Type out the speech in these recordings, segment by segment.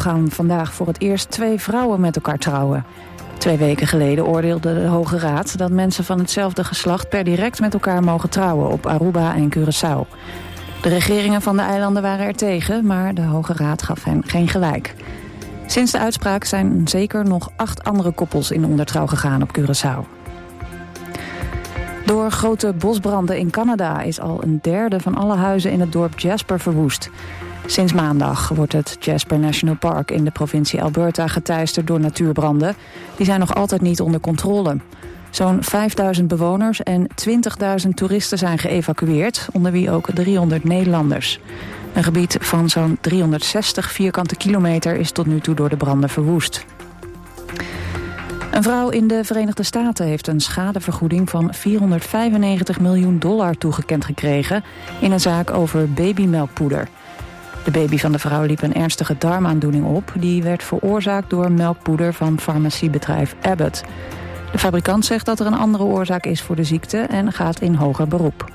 gaan vandaag voor het eerst 2 vrouwen met elkaar trouwen. 2 weken geleden oordeelde de Hoge Raad dat mensen van hetzelfde geslacht per direct met elkaar mogen trouwen op Aruba en Curaçao. De regeringen van de eilanden waren er tegen, maar de Hoge Raad gaf hen geen gelijk. Sinds de uitspraak zijn zeker nog 8 andere koppels in ondertrouw gegaan op Curaçao. Door grote bosbranden in Canada is al 1/3 van alle huizen in het dorp Jasper verwoest. Sinds maandag wordt het Jasper National Park in de provincie Alberta geteisterd door natuurbranden. Die zijn nog altijd niet onder controle. Zo'n 5000 bewoners en 20.000 toeristen zijn geëvacueerd, onder wie ook 300 Nederlanders. Een gebied van zo'n 360 vierkante kilometer is tot nu toe door de branden verwoest. Een vrouw in de Verenigde Staten heeft een schadevergoeding van $495 miljoen toegekend gekregen in een zaak over babymelkpoeder. De baby van de vrouw liep een ernstige darmaandoening op. Die werd veroorzaakt door melkpoeder van farmaciebedrijf Abbott. De fabrikant zegt dat er een andere oorzaak is voor de ziekte en gaat in hoger beroep.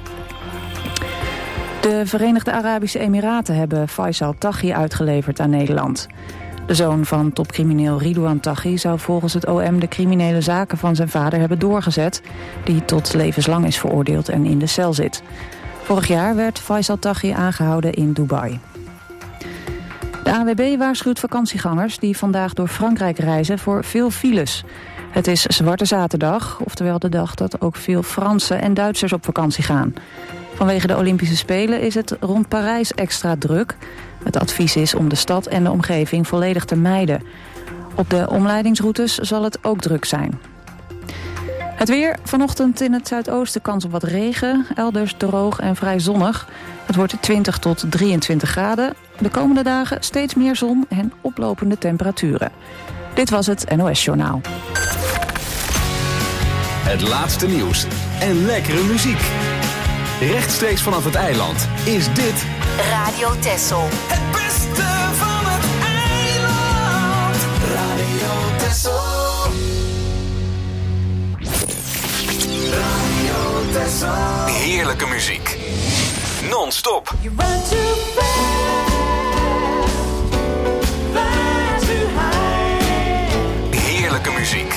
De Verenigde Arabische Emiraten hebben Faisal Taghi uitgeleverd aan Nederland. De zoon van topcrimineel Ridouan Taghi zou volgens het OM de criminele zaken van zijn vader hebben doorgezet, die tot levenslang is veroordeeld en in de cel zit. Vorig jaar werd Faisal Taghi aangehouden in Dubai. De ANWB waarschuwt vakantiegangers die vandaag door Frankrijk reizen voor veel files. Het is Zwarte Zaterdag, oftewel de dag dat ook veel Fransen en Duitsers op vakantie gaan. Vanwege de Olympische Spelen is het rond Parijs extra druk. Het advies is om de stad en de omgeving volledig te mijden. Op de omleidingsroutes zal het ook druk zijn. Het weer, vanochtend in het zuidoosten kans op wat regen, elders droog en vrij zonnig. Het wordt 20 tot 23 graden. De komende dagen steeds meer zon en oplopende temperaturen. Dit was het NOS Journaal. Het laatste nieuws en lekkere muziek. Rechtstreeks vanaf het eiland is dit Radio Texel. Het beste van het eiland. Radio Texel. Radio Texel. heerlijke muziek. Non-stop. You run too fast, fly too high. Heerlijke muziek.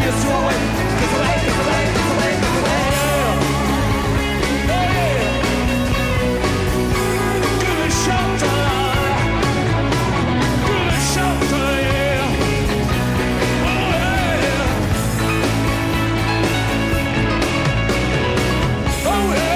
kiss you away, kiss away, kiss away, kiss away, kiss away. Hey. Give me shelter, give me shelter, yeah. Oh yeah, oh yeah.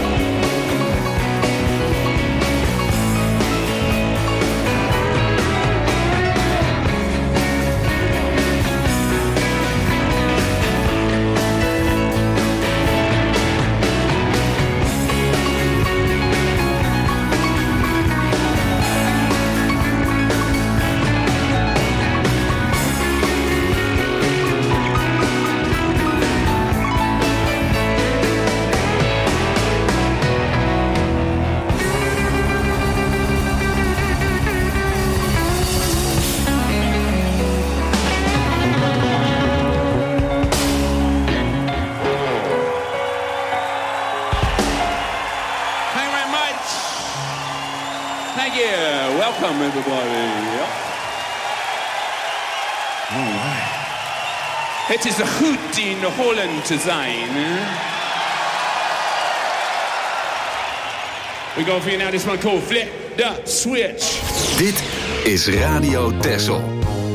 Thank you very much. Thank you. Welcome, everybody. Yep. All right. Het is goed in Holland te zijn. We go for you now. This one called Flip the Switch. Dit is Radio Texel.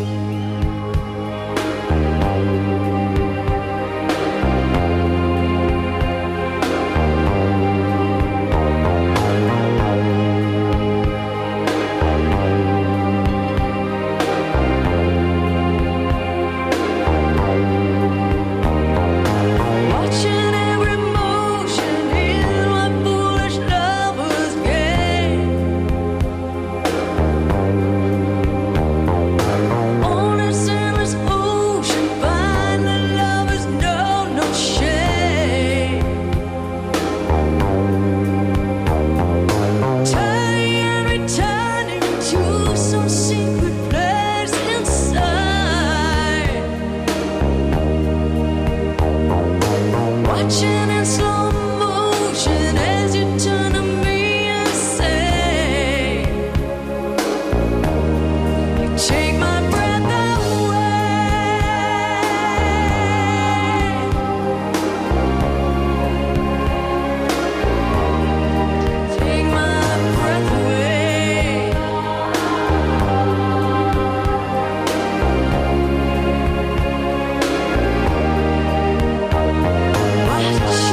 Watching every motion in my foolish lover's game. On this endless ocean, find the lovers know no shame. Turning and returning to some secret place inside. Watching in slow motion as you turn to me and say, you take my breath away. Take my breath away. Watching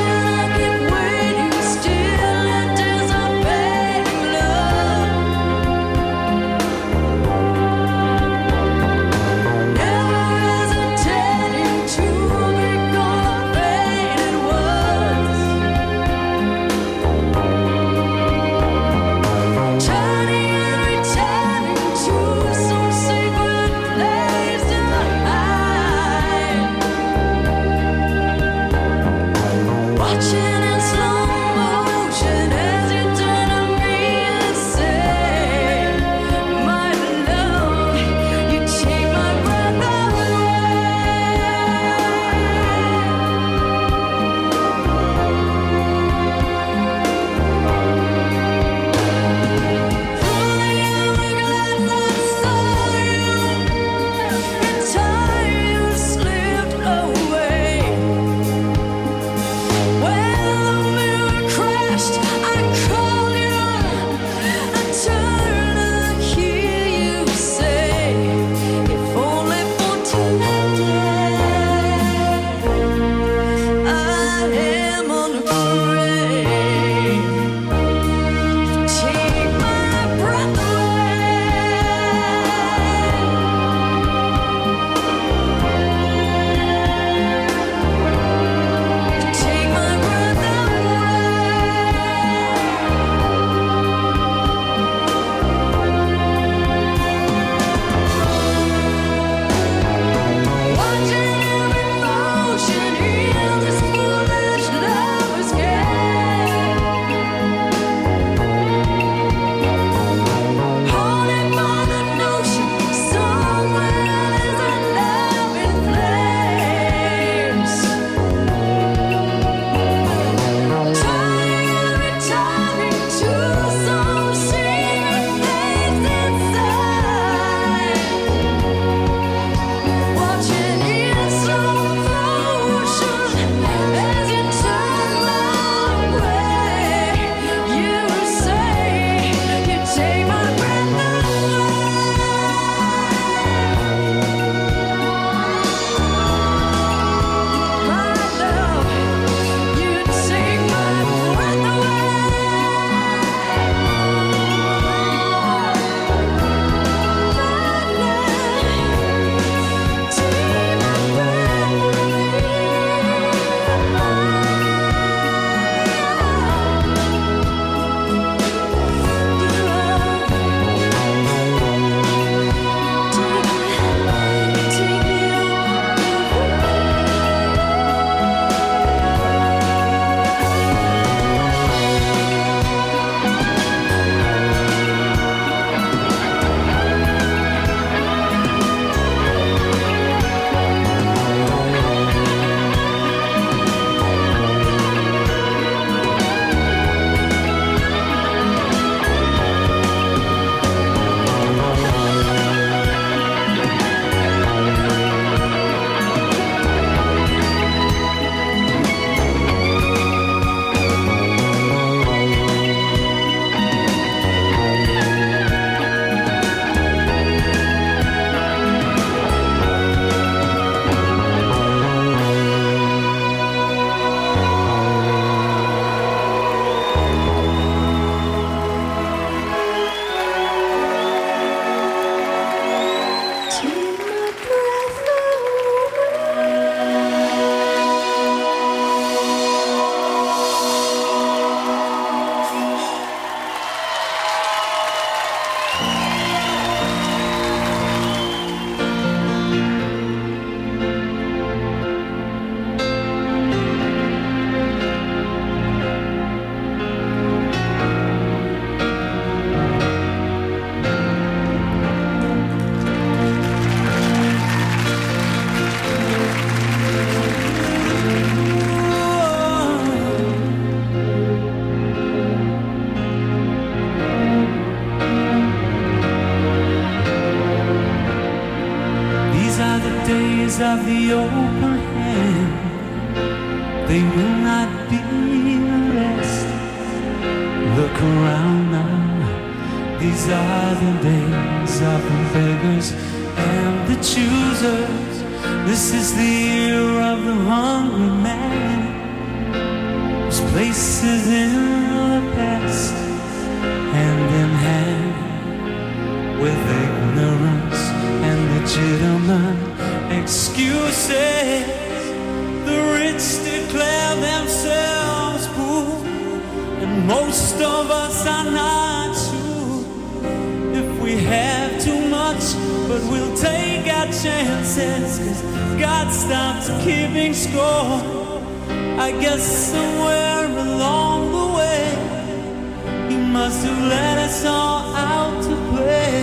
the open hand, they will not be last. Look around now, these are the days of the beggars and the choosers. This is the year of the hungry man. There's places in the past, hand in hand, with ignorance and legitimate excuses. The rich declare themselves poor, and most of us are not sure if we have too much, but we'll take our chances, 'cause God stops keeping score. I guess somewhere along the way He must have let us all out to play.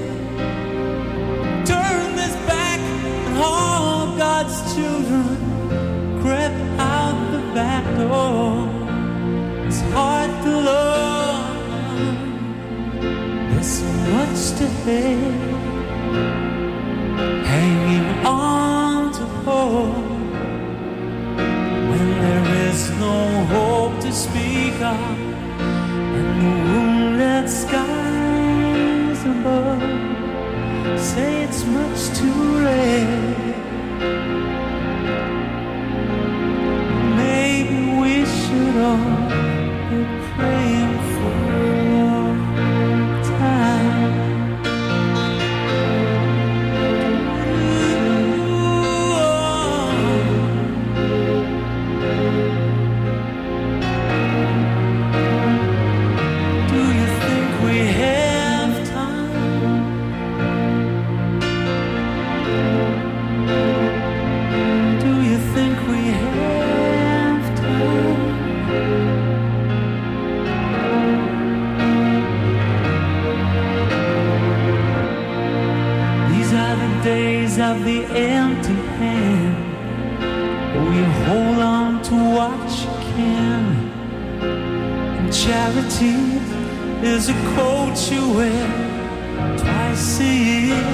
Turn this back and all God's children crept out the back door. It's hard to love, there's so much to hate, hanging on to hope when there is no hope to speak of, and the moonlit skies above say it's much too late. Maybe we should all be praying for time. Of the empty hand, oh, you hold on to what you can, and charity is a coat you wear twice a year.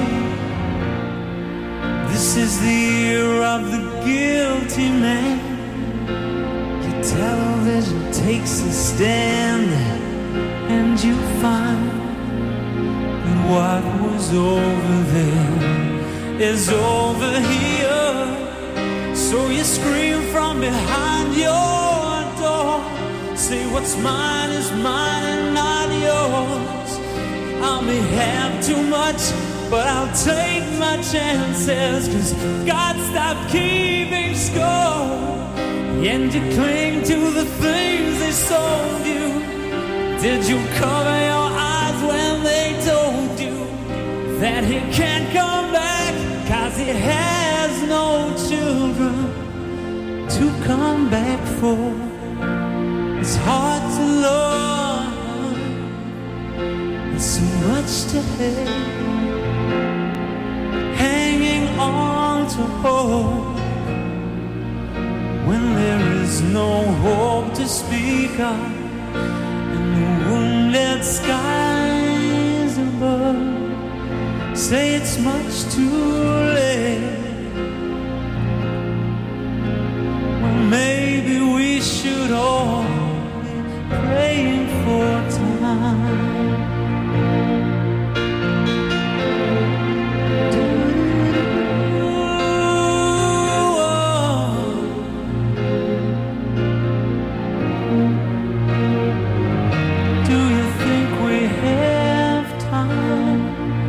This is the year of the guilty man. Your television takes a stand, and you find that what was over there is over here. So you scream from behind your door, say what's mine is mine and not yours. I may have too much, but I'll take my chances, 'cause God stopped keeping score. And you cling to the things they sold you. Did you cover your eyes when they told you that He can't come back, 'cause He has no children to come back for? It's hard to love, there's so much to hate, hanging on to hope when there is no hope to speak of, and the wounded skies above say it's much too late. Well, maybe we should all be praying for time. Do you think we have time?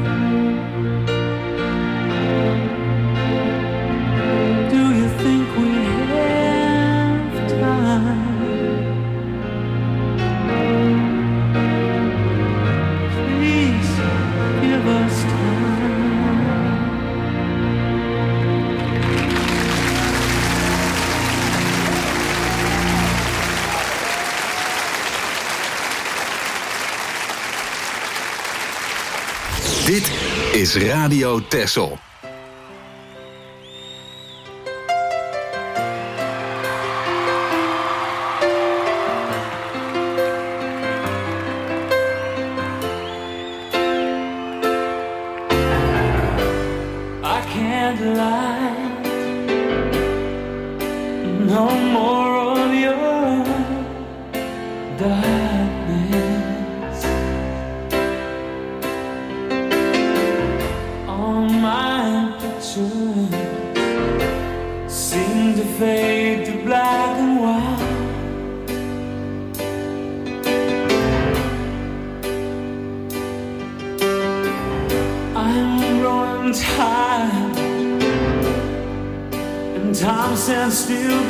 Dit is Radio Texel. I can't lie, no more of your darkness. All my pictures seem to fade to black and white. I'm growing tired, and time stands still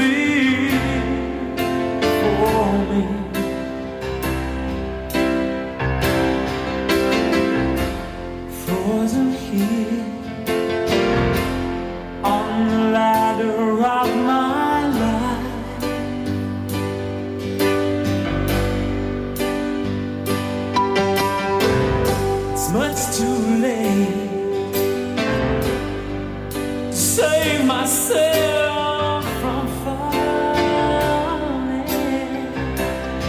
before me. Frozen here on the ladder of my life. It's much too late to save myself from falling.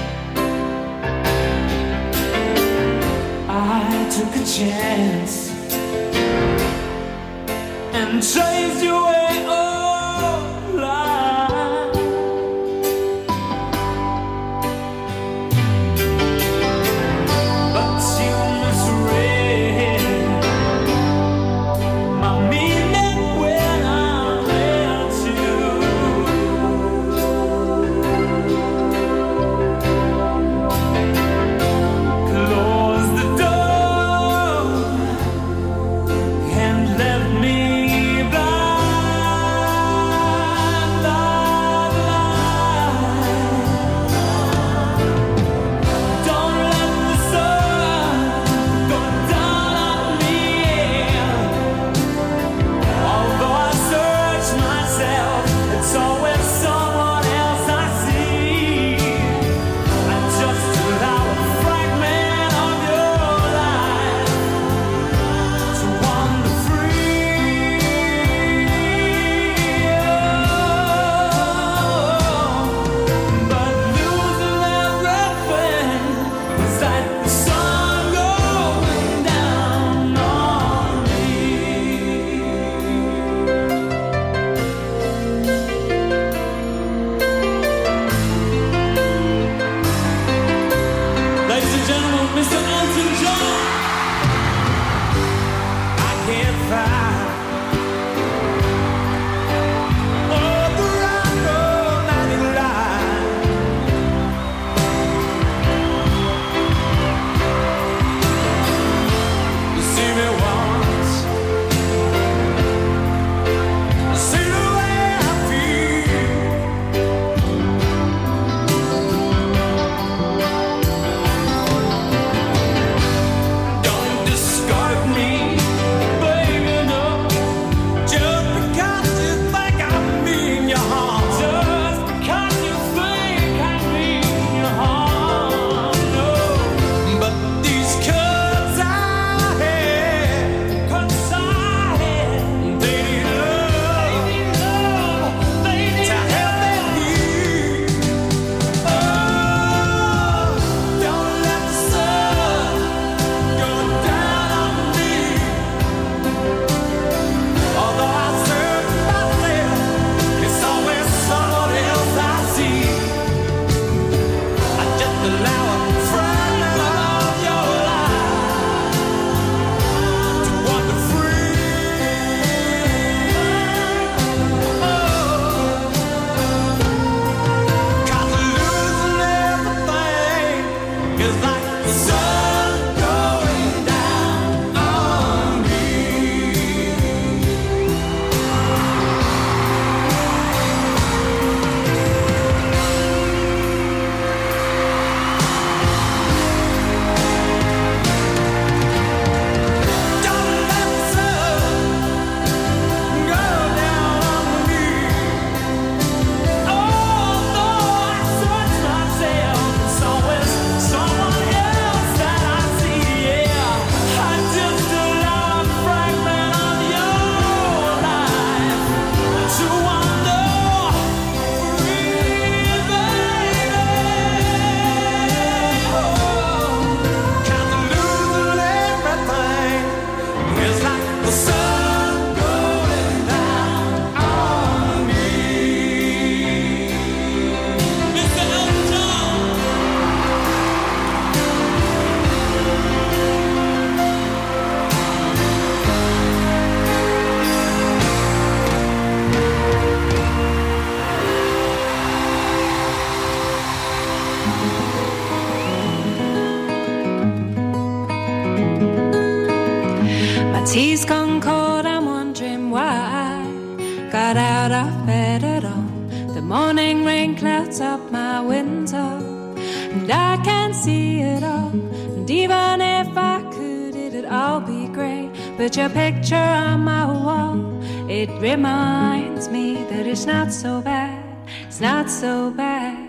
Tea's gone cold, I'm wondering why I got out of bed at all. The morning rain clouds up my window, and I can't see it all. And even if I could, it'd all be great. But your picture on my wall, it reminds me that it's not so bad. It's not so bad.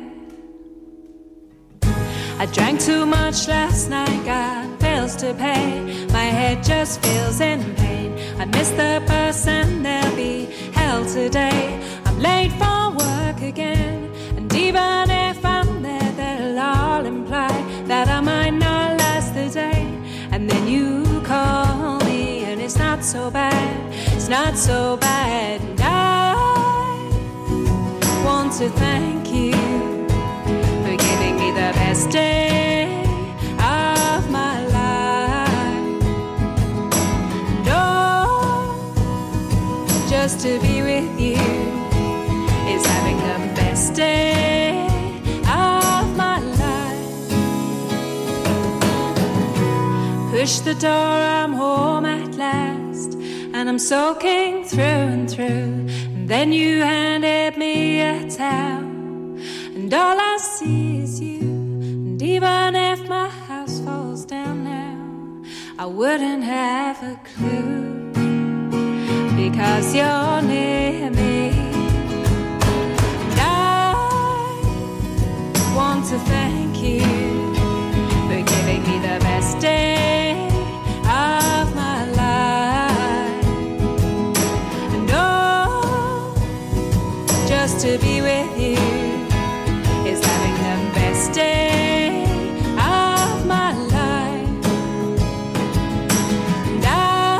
I drank too much last night, got bills to pay. My head just feels in pain. I miss the bus and there'll be hell today. I'm late for work again, and even if I'm there, they'll all imply that I might not last the day. And then you call me and it's not so bad. It's not so bad. And I want to thank you for giving me the best day of my life. No, just to be with you is having the best day of my life. Push the door, I'm home at last, and I'm soaking through and through. And then you handed me a towel, and all I see is you. And even if my house falls down now, I wouldn't have a clue, because you're near me. And I want to thank you for giving me the best day of my life. And oh, just to be with you is having the best day of my life. And I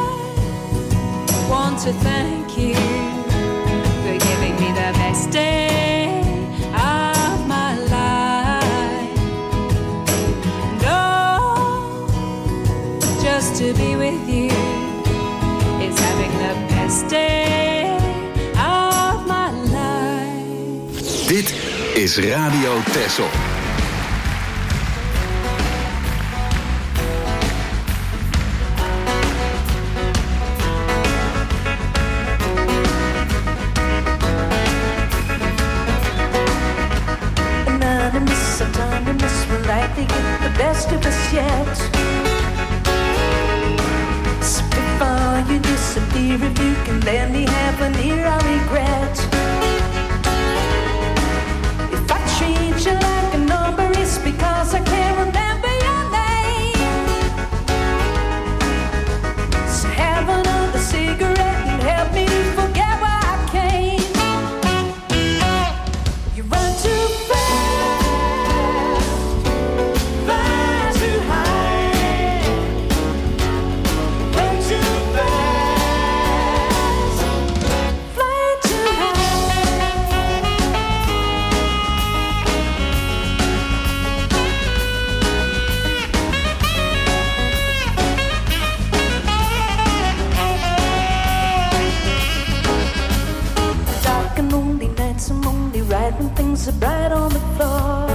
want to thank you for giving me the best day of my life. And oh, just to be with you is having the best day of my life. Dit is Radio Texel. Anonymous, autonomous, will likely get the best of us yet. So before you disappear, if you can let me have an ear, I regret. If I treat you like a number, it's because I can't remember your name. So have another cigarette and help me to forget where I came. You run too fast, fly too high. Run too fast, fly too dark and lonely nights, I'm only right when things are bright on the floor.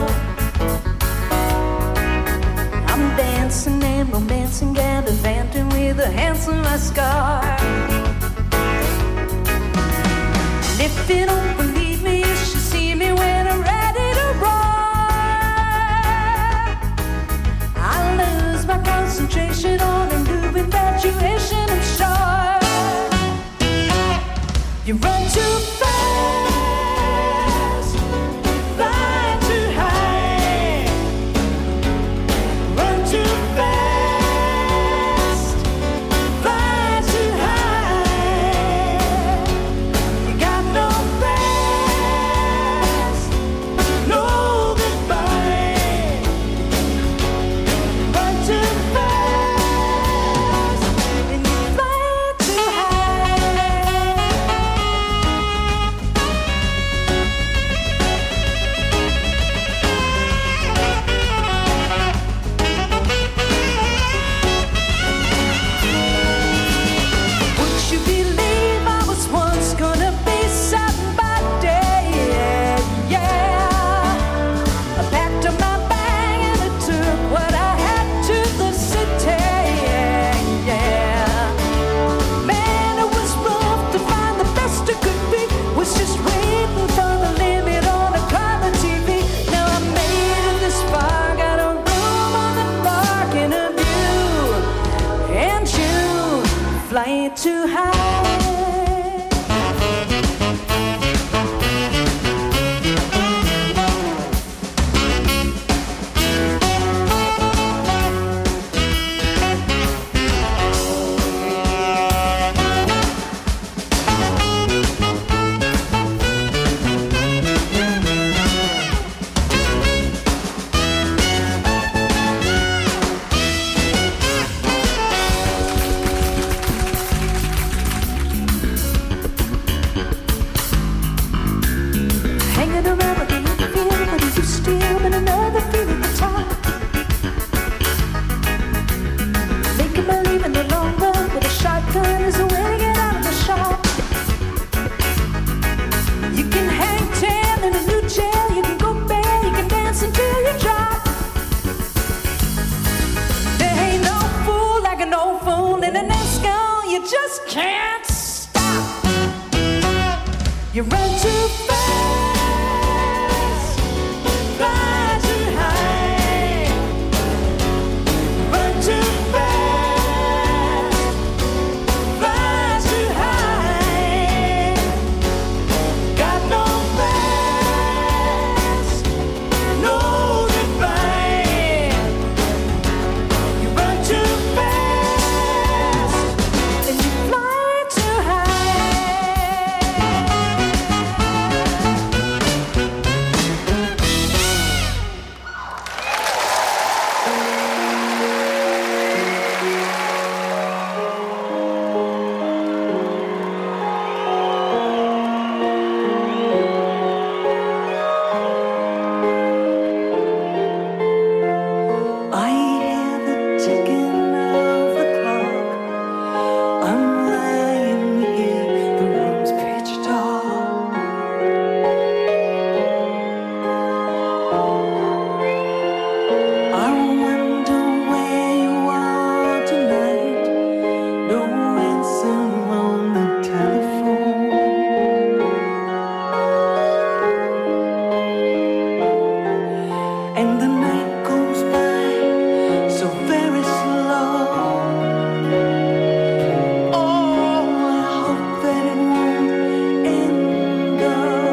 I'm dancing and romancing, gallivanting with a handsome scar. And if you don't believe me, you should see me when I'm ready to roar. I lose my concentration on a new infatuation, I'm sure. You run too fast, fly too high. Run too fast, fly too high. You got no breath. home and another feel at the top. Make 'em believe in the long run with a shotgun is a way to get out of the shop. You can hang ten in a new jail, you can go bare, you can dance until you drop. There ain't no fool like an old fool in an escrow, you just can't stop. You run too fast, fly too high, run too fast, fly too high. Got no past, no goodbye. You run too fast and you fly too I hear the ticking of the clock. I'm lying here, the room's pitch dark. I wonder where you are tonight. No answer on the telephone. And the night goes by so very slow. Oh, I hope that it won't end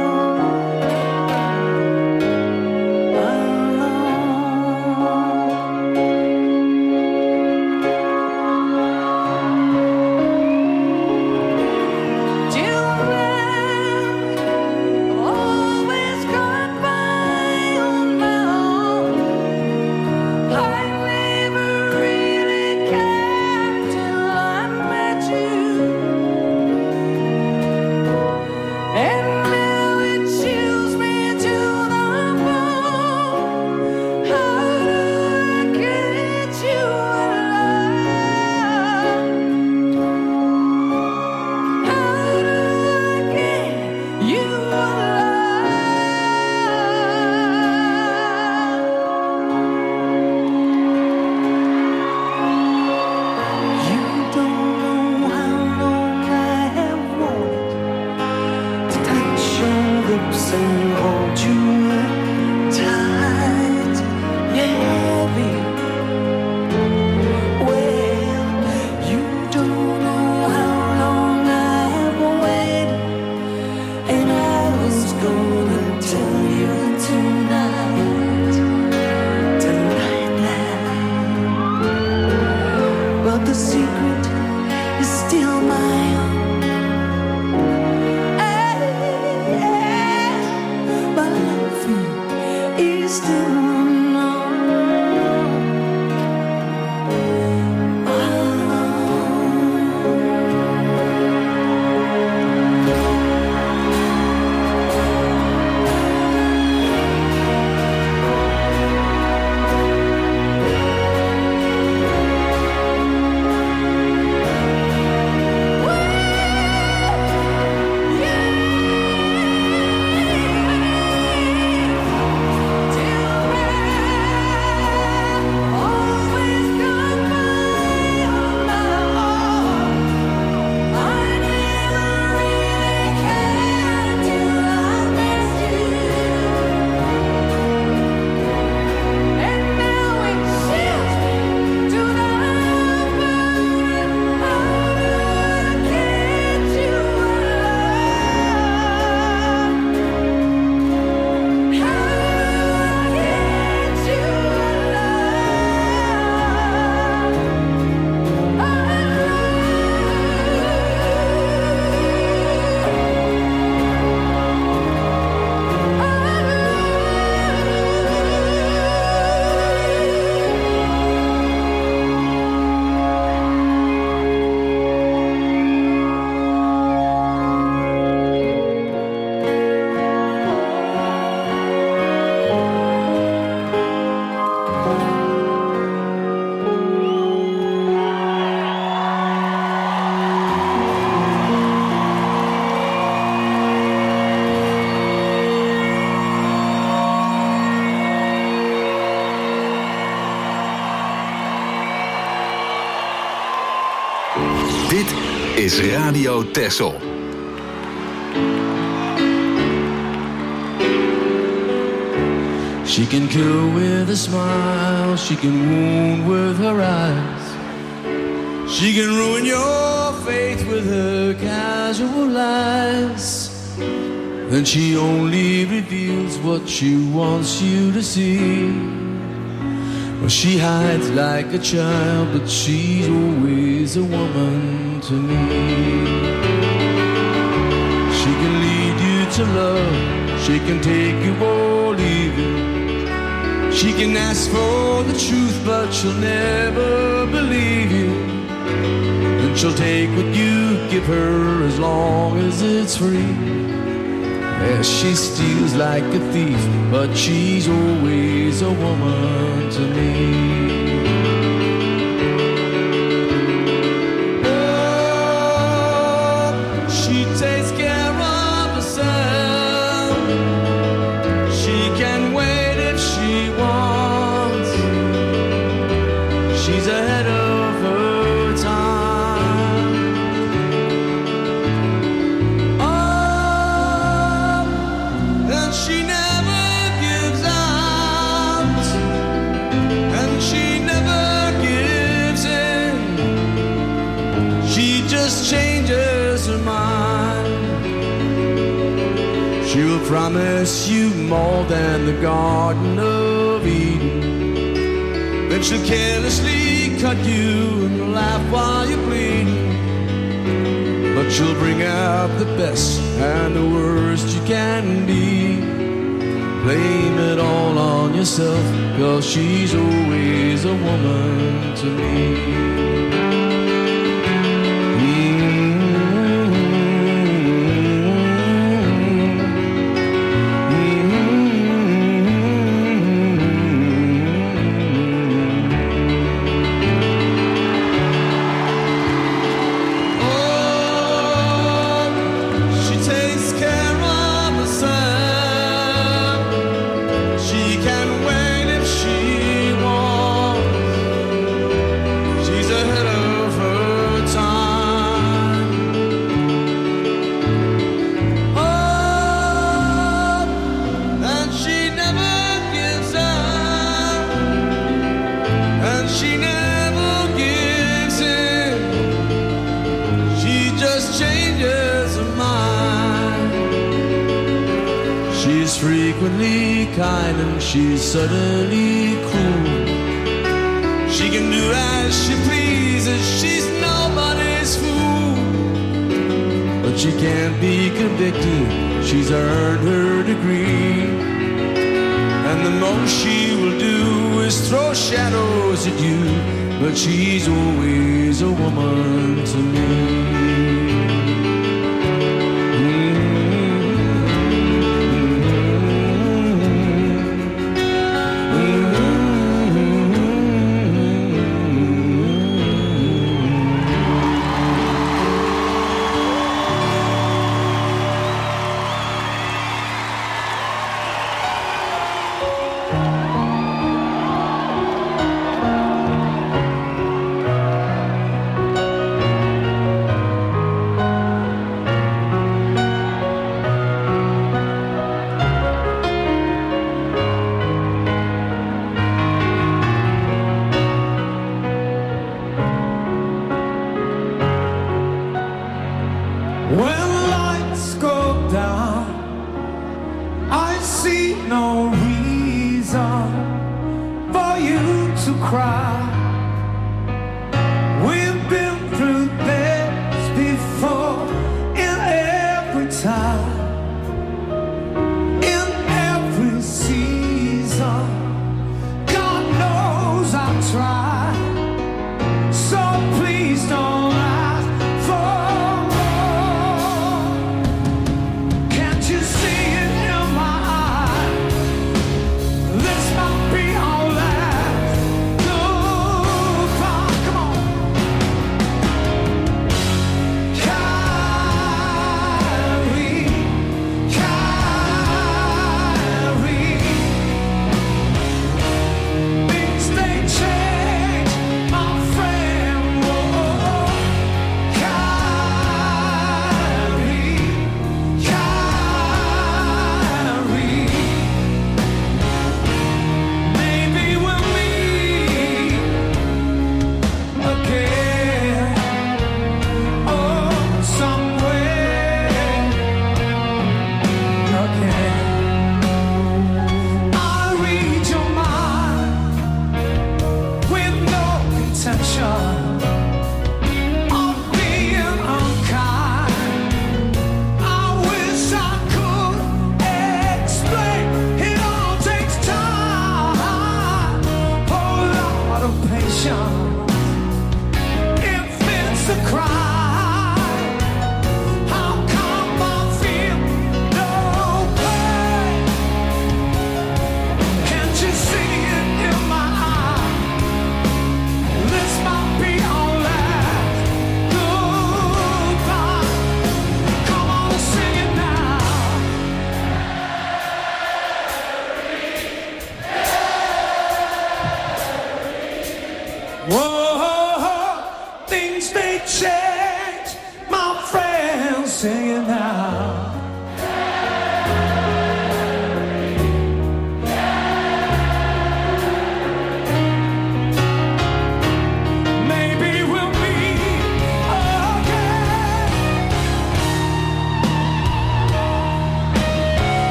always got by on my own. I never really cared till I met you, and now it chills me to the bone. How do I get you alive? How do I get you You don't know how long I have wanted to touch your lips and hold you tight. Yeah, baby. Well, you don't know how long I have waited, and I was gonna tell you tonight, but the secret is still my own. But Dit is Radio Texel. She can kill with a smile, she can wound with her eyes. She can ruin your faith with her casual lies. Then she only reveals what she wants you to see. Well, she hides like a child, but she's always a woman to me. She can lead you to love, she can take you or leave you. She can ask for the truth, but she'll never believe you. And she'll take what you give her as long as it's free. Yeah, she steals like a thief, but she's always a woman to me. Oh, she takes care of herself. She can wait if she wants. She's ahead of her time. Oh, and she never gives out, and she never gives in. She just changes her mind. She will promise you more than the Garden of Eden. Then she'll carelessly cut you and laugh while you're bleeding. But she'll bring out the best and the worst you can be. Blame it all on yourself, 'cause she's always a woman to me. Kind and she's suddenly cruel. She can do as she pleases, she's nobody's fool. But she can't be convicted, she's earned her degree. And the most she will do is throw shadows at you. But she's always a woman to me. This might be our last.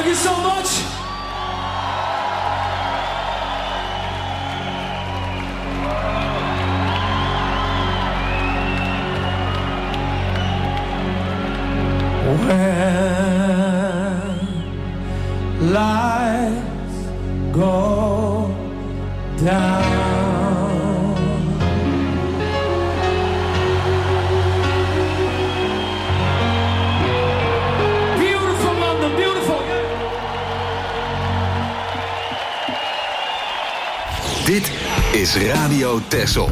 you so much. When lights go down, beautiful London, beautiful. Dit is Radio Texel.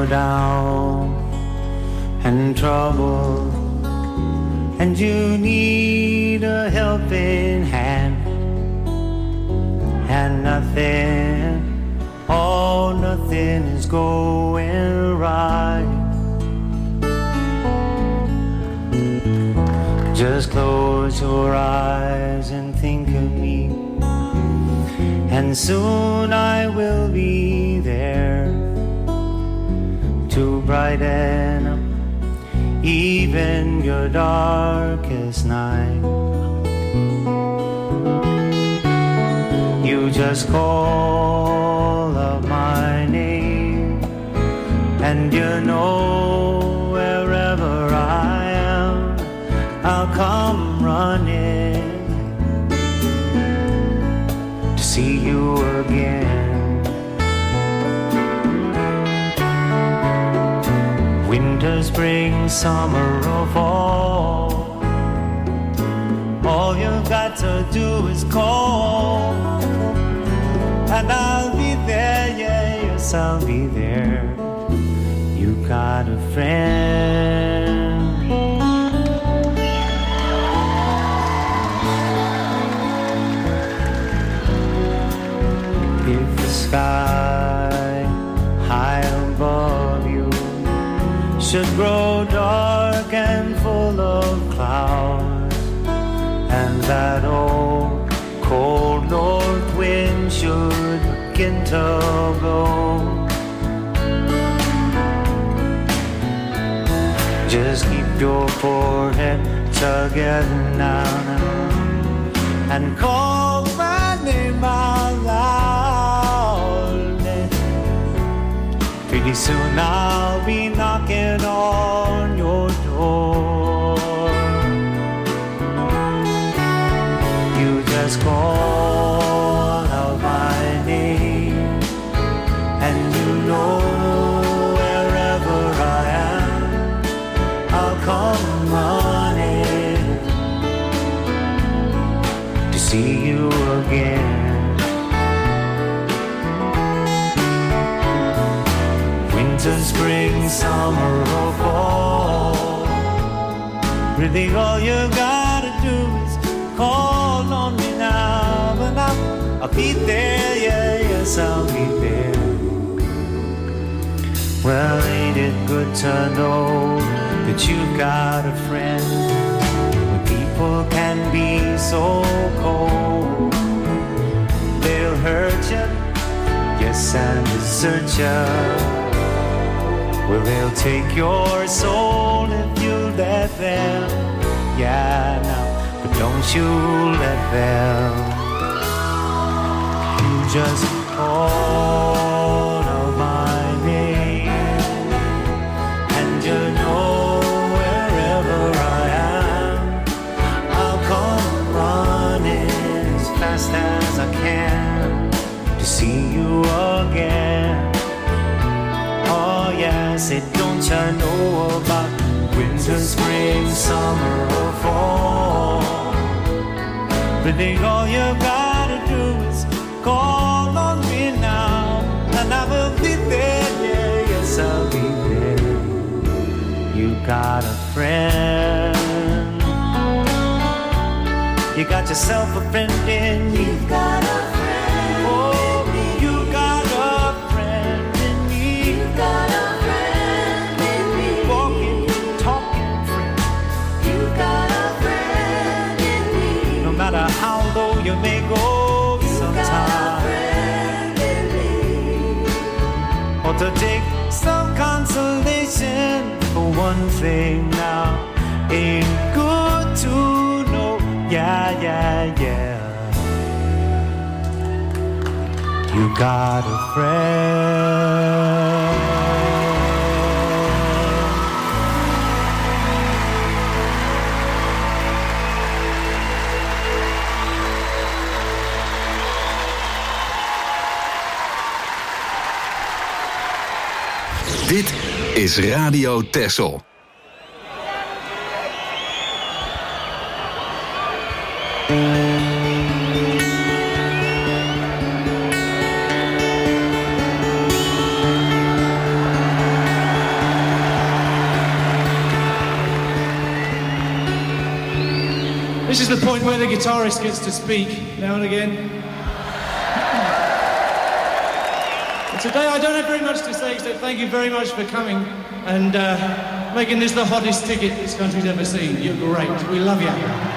you're down and troubled and you need a helping hand, and nothing, oh nothing is going right, just close your eyes and think of me, and soon I will be there to brighten up even your darkest night. You just call out my name, and you know wherever I am, I'll come running to see you again. Winter, spring, summer or fall, all you've got to do is call, and I'll be there, yeah, yes, I'll be there. You got a friend. If the sky high above you should grow dark and full of clouds, and that old cold north wind should begin to blow, just keep your forehead together now and call my name out loud. Pretty soon I'll be knocking on your door. You just call out my name, and you know wherever I am, I'll come running to see you again. Winter, spring, summer or fall, really all you gotta do is call on me now, and I'll be there, yeah, yes, I'll be there. Well, ain't it good to know that you've got a friend when people can be so cold? They'll hurt you, yes, and desert you. Well, they'll take your soul if you let them. Yeah, now, but don't you let them. You just call out my name, and you know wherever I am, I'll come running as fast as I can to see you again. Oh yes, it don't you know about winter, spring, summer or fall? Really all you gotta do is call on me now, and I will be there, yeah, yes I'll be there. You got a friend. You got yourself a friend in me. You got a friend. Oh, you got a friend in me. You got a friend in me. Walking, talking friend. You got a friend in me. No matter how low you may go sometimes, or to take some consolation for one thing now, ain't good to know. Yeah, yeah, yeah. You got a friend. Dit is Radio Texel. This is the point where the guitarist gets to speak now and again. But today I don't have very much to say except thank you very much for coming and making this the hottest ticket this country's ever seen. You're great. We love you.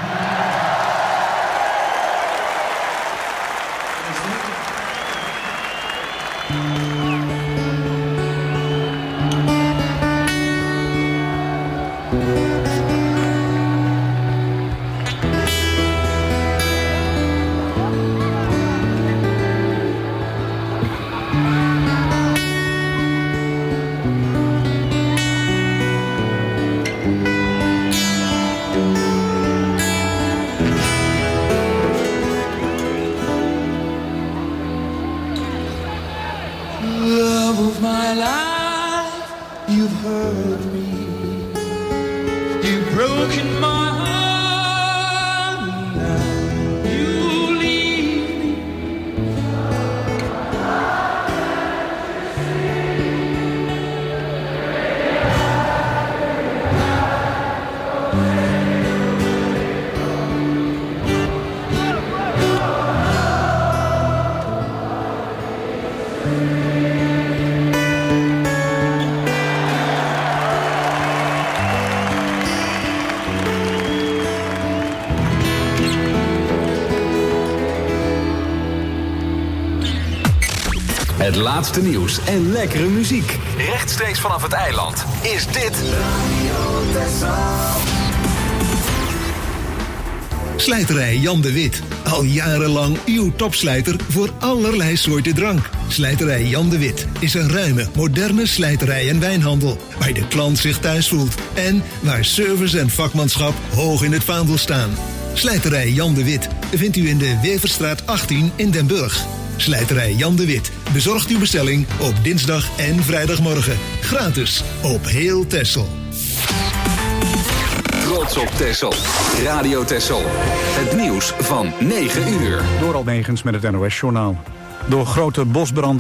Love of my life, you've hurt me. You've broken my heart. Now you leave me. Het laatste nieuws en lekkere muziek. Rechtstreeks vanaf het eiland is dit Slijterij Jan de Wit. Al jarenlang uw topslijter voor allerlei soorten drank. Slijterij Jan de Wit is een ruime, moderne slijterij en wijnhandel. Waar de klant zich thuis voelt. En waar service en vakmanschap hoog in het vaandel staan. Slijterij Jan de Wit vindt u in de Weverstraat 18 in Den Burg. Slijterij Jan de Wit bezorgt uw bestelling op dinsdag en vrijdagmorgen. Gratis op heel Texel. Trots op Texel. Radio Texel. Het nieuws van 9 uur. Door Almegens met het NOS-journaal. Door grote bosbranden